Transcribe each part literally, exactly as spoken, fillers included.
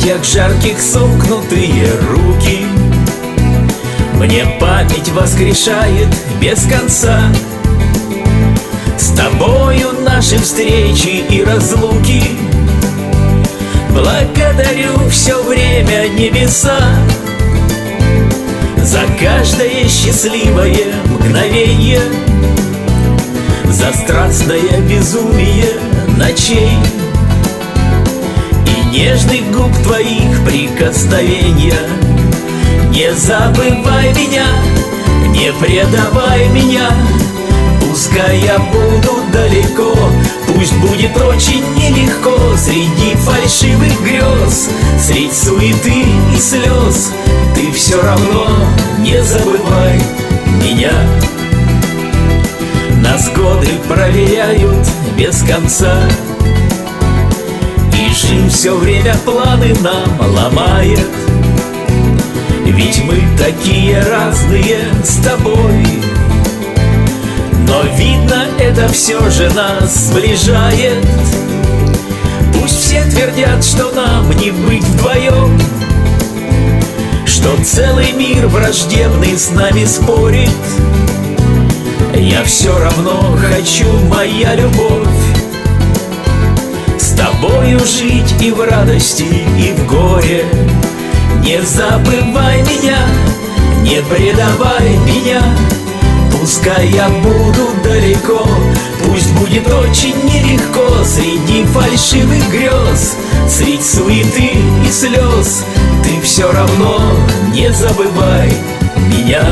объятиях жарких сомкнутые руки. Мне память воскрешает без конца с тобою наши встречи и разлуки. Благодарю все время небеса за каждое счастливое мгновенье, за страстное безумие ночей и нежных губ твоих прикосновения. Не забывай меня, не предавай меня, пускай я буду далеко, пусть будет очень нелегко среди фальшивых грез, средь суеты и слез. Ты все равно не забывай меня. Нас годы проверяют без конца, и жизнь все время планы нам ломает. Ведь мы такие разные с тобой, но видно, это все же нас сближает. Пусть все твердят, что нам не быть вдвоем, что целый мир враждебный с нами спорит. Я все равно хочу, моя любовь, с тобою жить и в радости, и в горе. Не забывай меня, не предавай меня, пускай я буду далеко, пусть будет очень нелегко среди фальшивых грез, средь суеты и слез. Ты все равно не забывай меня.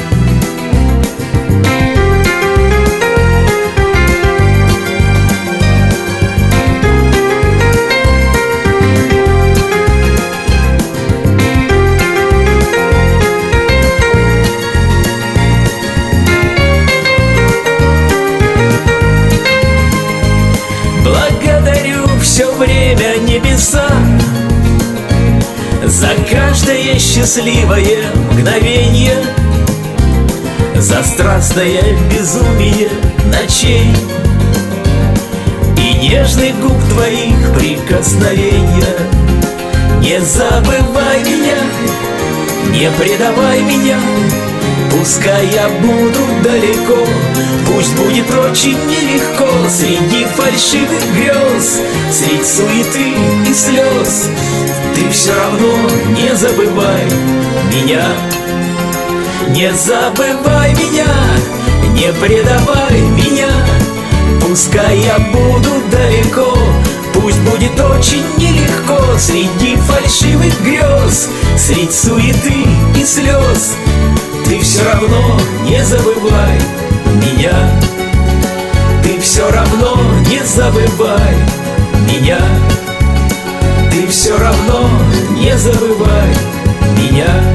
Благодарю все время небеса за каждое счастливое мгновенье, за страстное безумие ночей и нежных губ твоих прикосновения. Не забывай меня, не предавай меня, пускай я буду далеко, пусть будет очень нелегко среди фальшивых грез, средь суеты и слез. Ты все равно не забывай меня. Не забывай меня, не предавай меня, пускай я буду далеко, пусть будет очень нелегко среди фальшивых грез, средь суеты и слез. Ты все равно не забывай меня. Ты все равно не забывай меня. Ты все равно не забывай меня.